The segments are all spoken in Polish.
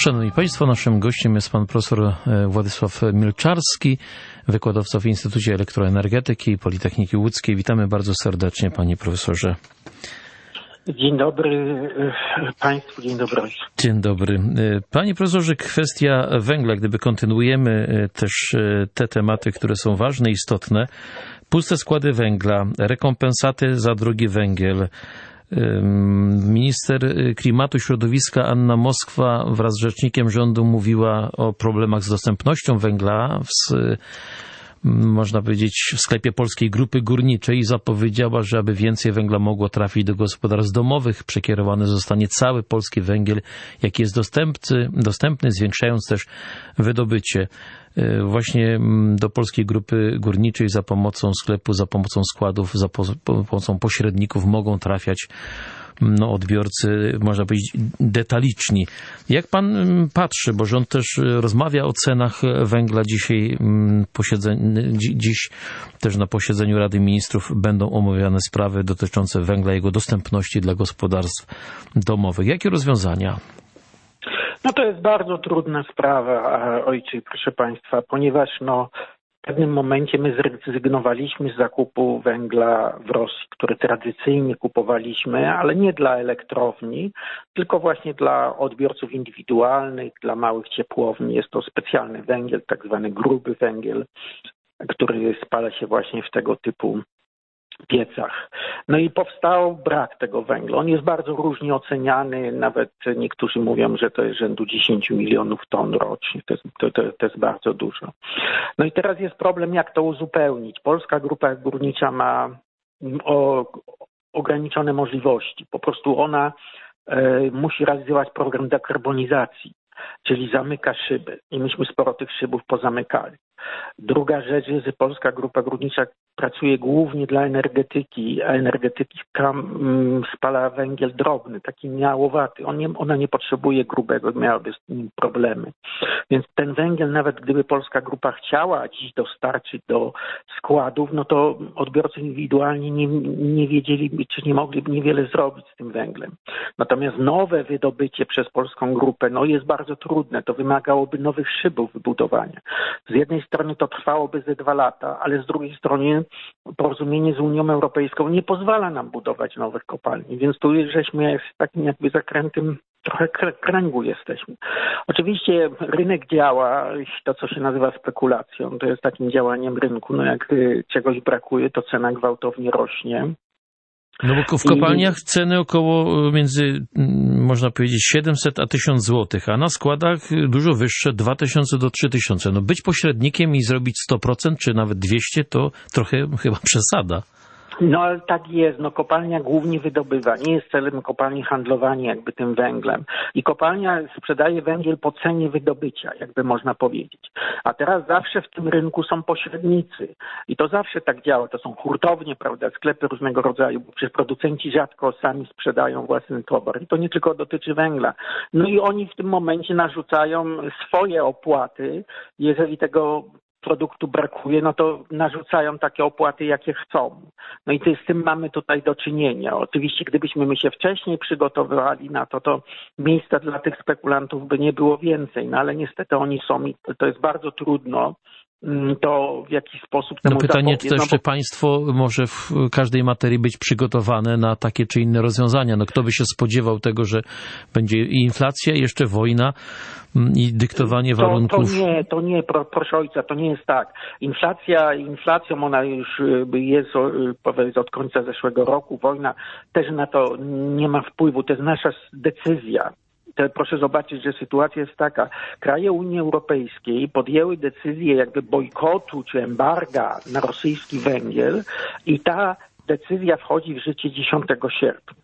Szanowni Państwo, naszym gościem jest pan profesor Władysław Milczarski, wykładowca w Instytucie Elektroenergetyki Politechniki Łódzkiej. Witamy bardzo serdecznie, panie profesorze. Dzień dobry Państwu, dzień dobry. Dzień dobry. Panie profesorze, kwestia węgla, gdyby kontynuujemy też te tematy, które są ważne, istotne. Puste składy węgla, rekompensaty za drogi węgiel. Minister Klimatu i Środowiska Anna Moskwa wraz z rzecznikiem rządu mówiła o problemach z dostępnością węgla można powiedzieć, w sklepie Polskiej Grupy Górniczej i zapowiedziała, że aby więcej węgla mogło trafić do gospodarstw domowych, przekierowany zostanie cały polski węgiel, jaki jest dostępny, zwiększając też wydobycie. Właśnie do Polskiej Grupy Górniczej za pomocą sklepu, za pomocą składów, za pomocą pośredników mogą trafiać odbiorcy, można powiedzieć, detaliczni. Jak pan patrzy, bo rząd też rozmawia o cenach węgla dziś też na posiedzeniu Rady Ministrów będą omawiane sprawy dotyczące węgla, jego dostępności dla gospodarstw domowych. Jakie rozwiązania? No to jest bardzo trudna sprawa, ojcze, proszę Państwa, ponieważ w pewnym momencie my zrezygnowaliśmy z zakupu węgla w Rosji, który tradycyjnie kupowaliśmy, ale nie dla elektrowni, tylko właśnie dla odbiorców indywidualnych, dla małych ciepłowni. Jest to specjalny węgiel, tak zwany gruby węgiel, który spala się właśnie w tego typu piecach. No i powstał brak tego węgla. On jest bardzo różnie oceniany, nawet niektórzy mówią, że to jest rzędu 10 milionów ton rocznie. To jest bardzo dużo. No i teraz jest problem, jak to uzupełnić. Polska Grupa Górnicza ma ograniczone możliwości. Po prostu ona musi realizować program dekarbonizacji, czyli zamyka szyby. I myśmy sporo tych szybów pozamykali. Druga rzecz jest, że Polska Grupa Górnicza pracuje głównie dla energetyki, a energetyka spala węgiel drobny, taki miałowaty. Ona nie potrzebuje grubego, miałaby z nim problemy. Więc ten węgiel, nawet gdyby Polska Grupa chciała dziś dostarczyć do składów, no to odbiorcy indywidualni nie wiedzieliby, czy nie mogliby niewiele zrobić z tym węglem. Natomiast nowe wydobycie przez Polską Grupę, jest bardzo trudne. To wymagałoby nowych szybów wybudowania. Z jednej strony to trwałoby ze 2 lata, ale z drugiej strony porozumienie z Unią Europejską nie pozwala nam budować nowych kopalni, więc tu żeśmy w takim jakby zakrętym trochę kręgu jesteśmy. Oczywiście rynek działa, to co się nazywa spekulacją, to jest takim działaniem rynku. Jak czegoś brakuje, to cena gwałtownie rośnie. No bo w kopalniach ceny około można powiedzieć 700 a 1000 złotych, a na składach dużo wyższe, 2000 do 3000. Być pośrednikiem i zrobić 100% czy nawet 200 to trochę chyba przesada. Ale tak jest. Kopalnia głównie wydobywa. Nie jest celem kopalni handlowanie jakby tym węglem. I kopalnia sprzedaje węgiel po cenie wydobycia, jakby można powiedzieć. A teraz zawsze w tym rynku są pośrednicy. I to zawsze tak działa. To są hurtownie, prawda, sklepy różnego rodzaju, bo przecież producenci rzadko sami sprzedają własny towar. I to nie tylko dotyczy węgla. I oni w tym momencie narzucają swoje opłaty, jeżeli tego produktu brakuje, to narzucają takie opłaty, jakie chcą. I z tym mamy tutaj do czynienia. Oczywiście, gdybyśmy my się wcześniej przygotowywali na to miejsca dla tych spekulantów by nie było więcej, ale niestety oni są i to jest bardzo trudno. To w jaki sposób temu pytanie, czy to jeszcze państwo może w każdej materii być przygotowane na takie czy inne rozwiązania? Kto by się spodziewał tego, że będzie i inflacja, i jeszcze wojna i dyktowanie warunków? To nie, proszę ojca, to nie jest tak. Inflacją ona już jest od końca zeszłego roku. Wojna też na to nie ma wpływu. To jest nasza decyzja. Proszę zobaczyć, że sytuacja jest taka. Kraje Unii Europejskiej podjęły decyzję jakby bojkotu czy embarga na rosyjski węgiel i ta decyzja wchodzi w życie 10 sierpnia.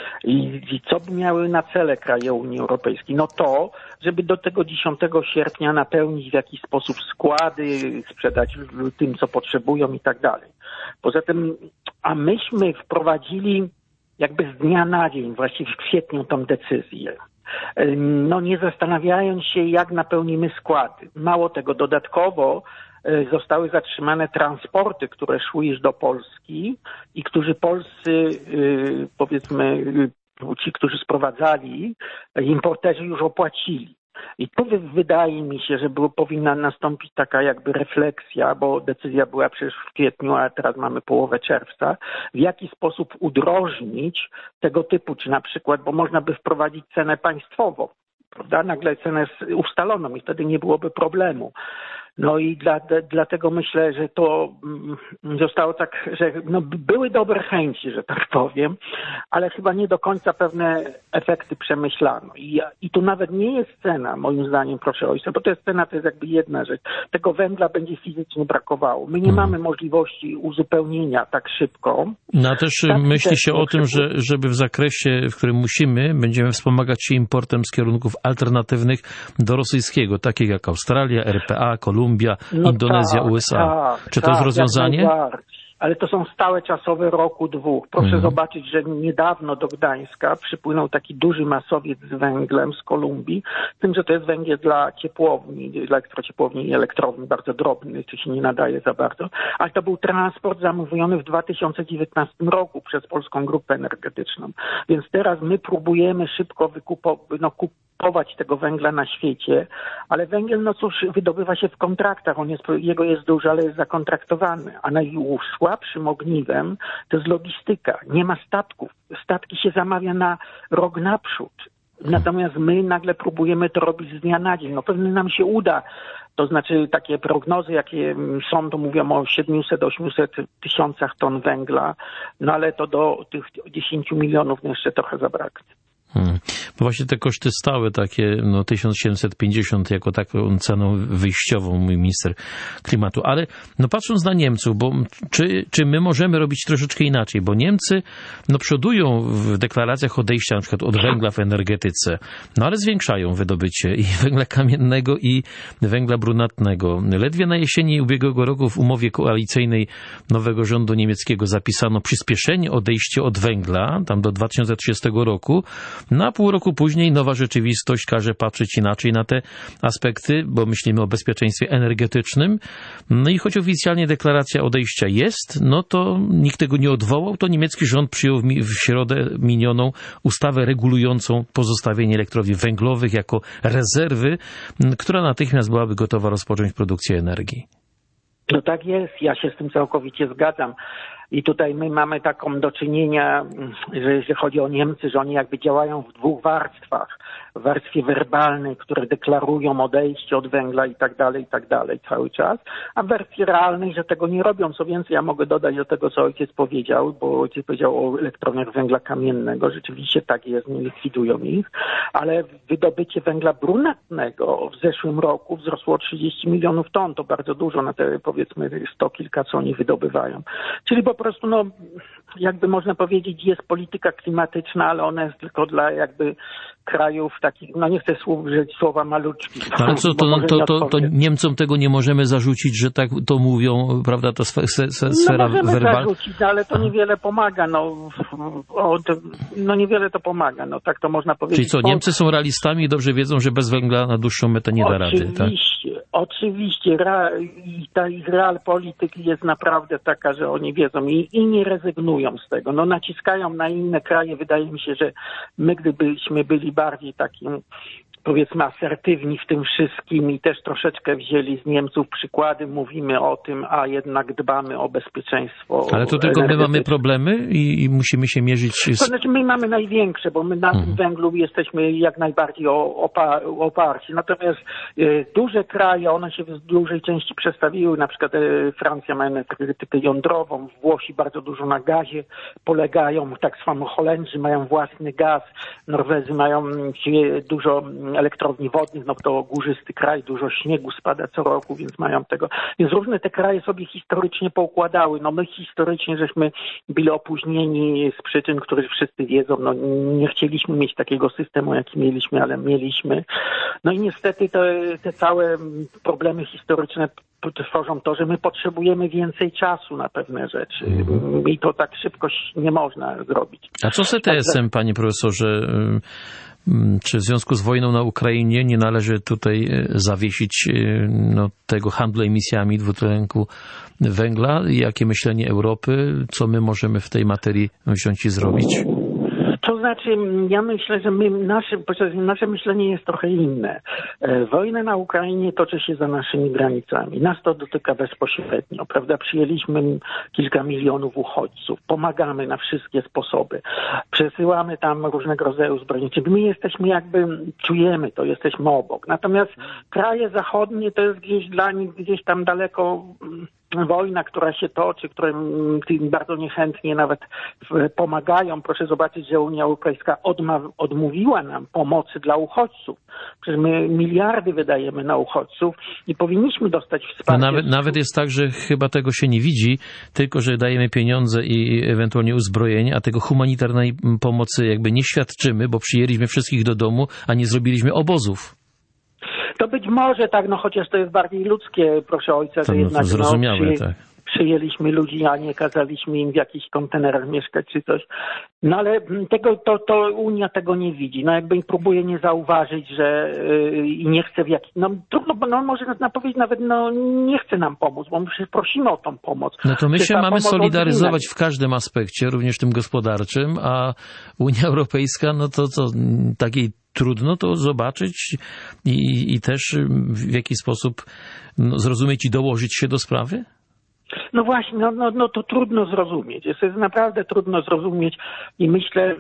I co by miały na cele kraje Unii Europejskiej? To, żeby do tego 10 sierpnia napełnić w jakiś sposób składy, sprzedać tym, co potrzebują i tak dalej. Poza tym, a myśmy wprowadzili jakby z dnia na dzień, właściwie w kwietniu tą decyzję. Nie zastanawiając się, jak napełnimy składy. Mało tego, dodatkowo zostały zatrzymane transporty, które szły już do Polski i którzy polscy, powiedzmy, ci, którzy sprowadzali, importerzy już opłacili. I tu wydaje mi się, że powinna nastąpić taka jakby refleksja, bo decyzja była przecież w kwietniu, a teraz mamy połowę czerwca, w jaki sposób udrożnić tego typu, czy na przykład, bo można by wprowadzić cenę państwową, prawda? Nagle cenę ustaloną i wtedy nie byłoby problemu. No i dlatego myślę, że to zostało tak, że były dobre chęci, że tak powiem, ale chyba nie do końca pewne efekty przemyślano. I tu nawet nie jest cena, moim zdaniem, proszę ojca, bo to jest cena, to jest jakby jedna rzecz. Tego węgla będzie fizycznie brakowało. My nie mamy możliwości uzupełnienia tak szybko. No a też myśli się o tym, żeby w zakresie, w którym będziemy wspomagać się importem z kierunków alternatywnych do rosyjskiego, takich jak Australia, RPA, Kolumbia, Indonezja, USA. Czy to jest rozwiązanie? Ale to są stałe czasowe roku, dwóch. Proszę zobaczyć, że niedawno do Gdańska przypłynął taki duży masowiec z węglem z Kolumbii, z tym, że to jest węgiel dla ciepłowni, dla elektrociepłowni i elektrowni, bardzo drobny, czy się nie nadaje za bardzo, ale to był transport zamówiony w 2019 roku przez Polską Grupę Energetyczną. Więc teraz my próbujemy szybko kupować tego węgla na świecie, ale węgiel, no cóż, wydobywa się w kontraktach, jego jest dużo, ale jest zakontraktowany, a najsłabszym ogniwem to jest logistyka. Nie ma statków. Statki się zamawia na rok naprzód. Natomiast my nagle próbujemy to robić z dnia na dzień. No pewnie nam się uda. To znaczy takie prognozy, jakie są, to mówią o 700-800 tysiącach ton węgla, no ale to do tych 10 milionów jeszcze trochę zabraknie. Bo właśnie te koszty stałe takie, 1750 jako taką ceną wyjściową, mój minister klimatu. Ale patrząc na Niemców, bo czy my możemy robić troszeczkę inaczej? Bo Niemcy przodują w deklaracjach odejścia na przykład od węgla w energetyce, ale zwiększają wydobycie i węgla kamiennego, i węgla brunatnego. Ledwie na jesieni ubiegłego roku w umowie koalicyjnej nowego rządu niemieckiego zapisano przyspieszenie odejścia od węgla, tam do 2030 roku, a pół roku później nowa rzeczywistość każe patrzeć inaczej na te aspekty, bo myślimy o bezpieczeństwie energetycznym. No i choć oficjalnie deklaracja odejścia jest, to nikt tego nie odwołał, to niemiecki rząd przyjął w środę minioną ustawę regulującą pozostawienie elektrowni węglowych jako rezerwy, która natychmiast byłaby gotowa rozpocząć produkcję energii. No tak jest, ja się z tym całkowicie zgadzam. I tutaj my mamy taką do czynienia, że jeśli chodzi o Niemcy, że oni jakby działają w dwóch warstwach. W warstwie werbalnej, które deklarują odejście od węgla i tak dalej cały czas, a w wersji realnej, że tego nie robią. Co więcej, ja mogę dodać do tego, co ojciec powiedział, bo ojciec powiedział o elektrowniach węgla kamiennego. Rzeczywiście tak jest, nie likwidują ich, ale wydobycie węgla brunatnego w zeszłym roku wzrosło o 30 milionów ton. To bardzo dużo na te, powiedzmy, 100 kilka, co oni wydobywają. Czyli po prostu, jakby można powiedzieć, jest polityka klimatyczna, ale ona jest tylko dla jakby krajów takich, nie chcę użyć słowa maluczki. Ale co, to Niemcom tego nie możemy zarzucić, że tak to mówią, prawda, to sfera werbalna? Zarzucić, ale to niewiele pomaga, niewiele to pomaga, tak to można powiedzieć. Czyli co, Niemcy są realistami i dobrze wiedzą, że bez węgla na dłuższą metę nie da rady, tak? Oczywiście. Ta ich realpolityk jest naprawdę taka, że oni wiedzą i nie rezygnują z tego. Naciskają na inne kraje. Wydaje mi się, że my, gdybyśmy byli bardziej takim, powiedzmy, asertywni w tym wszystkim i też troszeczkę wzięli z Niemców przykłady, mówimy o tym, a jednak dbamy o bezpieczeństwo. Ale to tylko my mamy problemy i musimy się mierzyć z... To znaczy my mamy największe, bo my na tym węglu jesteśmy jak najbardziej oparci. Natomiast duże kraje, one się w dużej części przestawiły, na przykład Francja ma energetykę jądrową, Włosi bardzo dużo na gazie polegają, tak samo Holendrzy mają własny gaz, Norwezy mają dużo elektrowni wodnych, to górzysty kraj, dużo śniegu spada co roku, więc mają tego. Więc różne te kraje sobie historycznie poukładały. My historycznie żeśmy byli opóźnieni z przyczyn, których wszyscy wiedzą. Nie chcieliśmy mieć takiego systemu, jaki mieliśmy, ale mieliśmy. I niestety te całe problemy historyczne tworzą to, że my potrzebujemy więcej czasu na pewne rzeczy. I to tak szybko nie można zrobić. A co z ETS-em, panie profesorze? Czy w związku z wojną na Ukrainie nie należy tutaj zawiesić tego handlu emisjami dwutlenku węgla? Jakie myślenie Europy? Co my możemy w tej materii wziąć i zrobić? To znaczy, ja myślę, że nasze myślenie jest trochę inne. Wojna na Ukrainie toczy się za naszymi granicami. Nas to dotyka bezpośrednio, prawda? Przyjęliśmy kilka milionów uchodźców, pomagamy na wszystkie sposoby, przesyłamy tam różnego rodzaju uzbrojenie. My jesteśmy czujemy to, jesteśmy obok. Natomiast kraje zachodnie to jest dla nich gdzieś tam daleko wojna, która się toczy, którym bardzo niechętnie nawet pomagają. Proszę zobaczyć, że Unia Europejska odmówiła nam pomocy dla uchodźców. Przecież my miliardy wydajemy na uchodźców i powinniśmy dostać wsparcie. No nawet jest tak, że chyba tego się nie widzi, tylko że dajemy pieniądze i ewentualnie uzbrojenie, a tego humanitarnej pomocy nie świadczymy, bo przyjęliśmy wszystkich do domu, a nie zrobiliśmy obozów. To być może tak, chociaż to jest bardziej ludzkie, proszę ojca, że jednak zrozumiałe, tak. Przyjęliśmy ludzi, a nie kazaliśmy im w jakichś kontenerach mieszkać czy coś. No ale to Unia tego nie widzi. Próbuje nie zauważyć, że i nie chce trudno, bo może nas powiedzieć nawet, nie chce nam pomóc, bo my przecież prosimy o tą pomoc. No to my się mamy solidaryzować w każdym aspekcie, również tym gospodarczym, a Unia Europejska, to takiej trudno to zobaczyć i też w jakiś sposób zrozumieć i dołożyć się do sprawy? No właśnie, to trudno zrozumieć. Jest naprawdę trudno zrozumieć i myślę,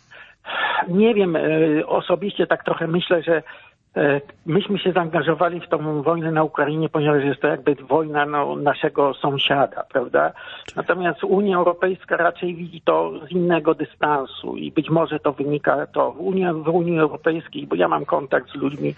nie wiem, osobiście tak trochę myślę, że myśmy się zaangażowali w tą wojnę na Ukrainie, ponieważ jest to wojna naszego sąsiada, prawda? Natomiast Unia Europejska raczej widzi to z innego dystansu i być może to wynika w Unii Europejskiej, bo ja mam kontakt z ludźmi,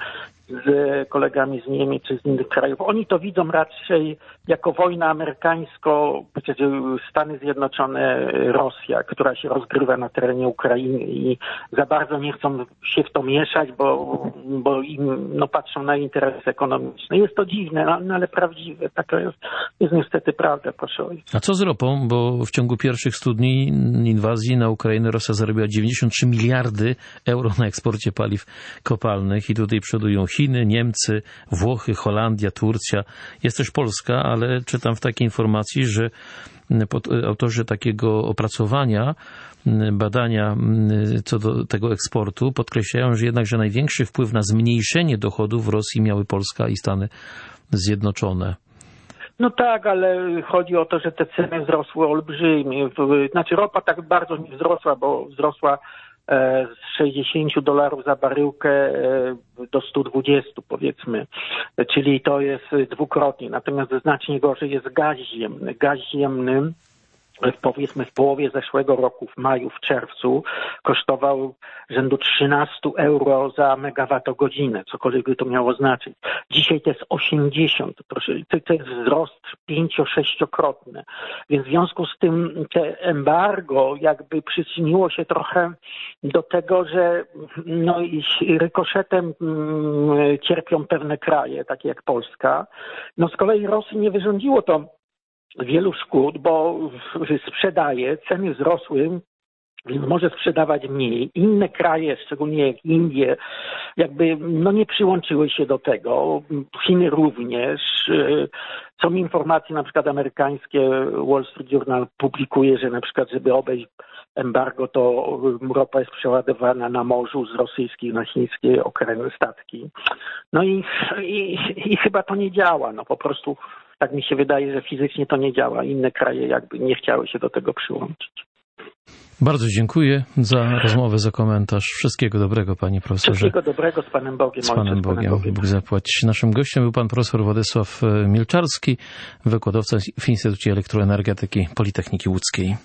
z kolegami z Niemiec czy z innych krajów. Oni to widzą raczej jako wojnę amerykańską, Stany Zjednoczone, Rosja, która się rozgrywa na terenie Ukrainy i za bardzo nie chcą się w to mieszać, bo im patrzą na interesy ekonomiczne. Jest to dziwne, ale prawdziwe. Taka jest niestety prawda, proszę ojca. A co z ropą? Bo w ciągu pierwszych 100 dni inwazji na Ukrainę Rosja zarobiła 93 miliardy euro na eksporcie paliw kopalnych i tutaj przodują Chiny, Niemcy, Włochy, Holandia, Turcja. Jest też Polska, ale czytam w takiej informacji, że autorzy takiego opracowania, badania co do tego eksportu podkreślają, że jednakże największy wpływ na zmniejszenie dochodów Rosji miały Polska i Stany Zjednoczone. No tak, ale chodzi o to, że te ceny wzrosły olbrzymie. Ropa tak bardzo nie wzrosła, bo wzrosła z $60 za baryłkę do 120, powiedzmy, czyli to jest dwukrotnie. Natomiast znacznie gorzej jest gaz ziemny. Gaz ziemny, powiedzmy w połowie zeszłego roku, w maju, w czerwcu, kosztował rzędu 13 euro za megawattogodzinę, cokolwiek by to miało znaczyć. Dzisiaj to jest 80, to jest wzrost 5-6-krotny. Więc w związku z tym te embargo przyczyniło się trochę do tego, że rykoszetem cierpią pewne kraje, takie jak Polska. Z kolei Rosji nie wyrządziło to wielu szkód, bo sprzedaje, ceny wzrosły, więc może sprzedawać mniej. Inne kraje, szczególnie jak Indie, nie przyłączyły się do tego. Chiny również. Są informacje, na przykład amerykańskie, Wall Street Journal publikuje, że na przykład, żeby obejść embargo, to ropa jest przeładowana na morzu z rosyjskich na chińskie okręty, statki. I chyba to nie działa. Po prostu tak mi się wydaje, że fizycznie to nie działa. Inne kraje nie chciały się do tego przyłączyć. Bardzo dziękuję za rozmowę, za komentarz. Wszystkiego dobrego, panie profesorze. Wszystkiego dobrego, z Panem Bogiem. Z Panem Bogiem. Bóg zapłać. Naszym gościem był pan profesor Władysław Milczarski, wykładowca w Instytucie Elektroenergetyki Politechniki Łódzkiej.